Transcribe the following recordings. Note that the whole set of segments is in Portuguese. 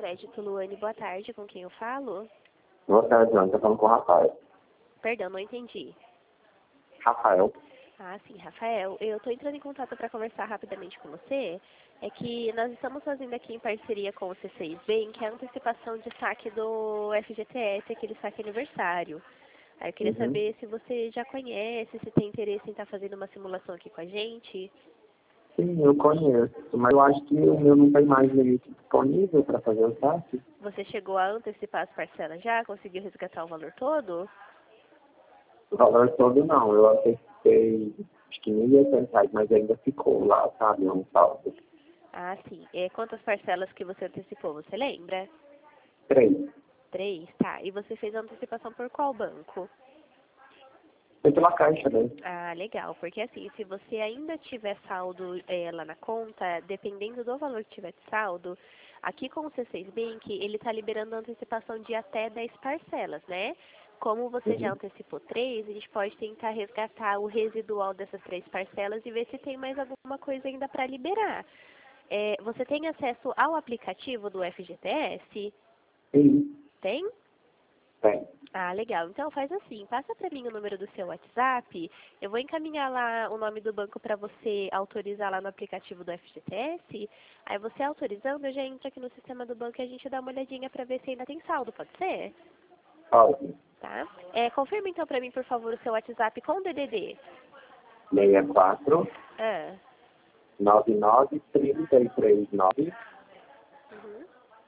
crédito, Luane. Boa tarde, com quem eu falo? Boa tarde, João. Estou falando com o Rafael. Perdão, não entendi. Rafael. Ah, sim, Rafael. Eu estou entrando em contato para conversar rapidamente com você. É que nós estamos fazendo aqui em parceria com o C6 Bank, que é a antecipação de saque do FGTS, aquele saque aniversário. Aí eu queria saber se você já conhece, se tem interesse em estar fazendo uma simulação aqui com a gente. Sim, eu conheço, mas eu acho que o meu não tem mais limite disponível para fazer o saque. Você chegou a antecipar as parcelas já? Conseguiu resgatar o valor todo? O valor todo não, eu antecipei acho que R$ 1.800, mas ainda ficou lá, sabe, um saldo. Ah, sim. Quantas parcelas que você antecipou, você lembra? 3. 3, tá. E você fez a antecipação por qual banco? Foi pela caixa, né? Ah, legal. Porque assim, se você ainda tiver saldo lá na conta, dependendo do valor que tiver de saldo, aqui com o C6 Bank, ele está liberando a antecipação de até 10 parcelas, né? Como você já antecipou 3, a gente pode tentar resgatar o residual dessas 3 parcelas e ver se tem mais alguma coisa ainda para liberar. Você tem acesso ao aplicativo do FGTS? Sim, Tem? tem. Ah, legal. Então faz assim, passa para mim o número do seu WhatsApp, eu vou encaminhar lá o nome do banco para você autorizar lá no aplicativo do FGTS, aí você autorizando, eu já entro aqui no sistema do banco e a gente dá uma olhadinha para ver se ainda tem saldo, pode ser? Ótimo. Tá? Confirma então para mim, por favor, o seu WhatsApp com o DDD. 64 Ah, 99 339 uhum.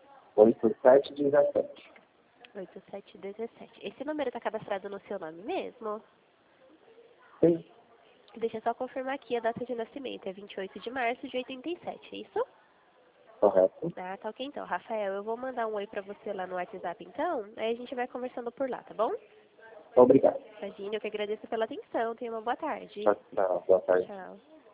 8717. 8717. Esse número está cadastrado no seu nome mesmo? Sim, Deixa eu só confirmar aqui a data de nascimento, é 28 de março de 87, é isso? correto. Ah, tá ok então. Rafael, eu vou mandar um oi pra você lá no WhatsApp então, aí a gente vai conversando por lá, tá bom? Obrigado. Imagina, eu que agradeço pela atenção. Tenha uma boa tarde. Tchau, tchau. Boa tarde. Tchau.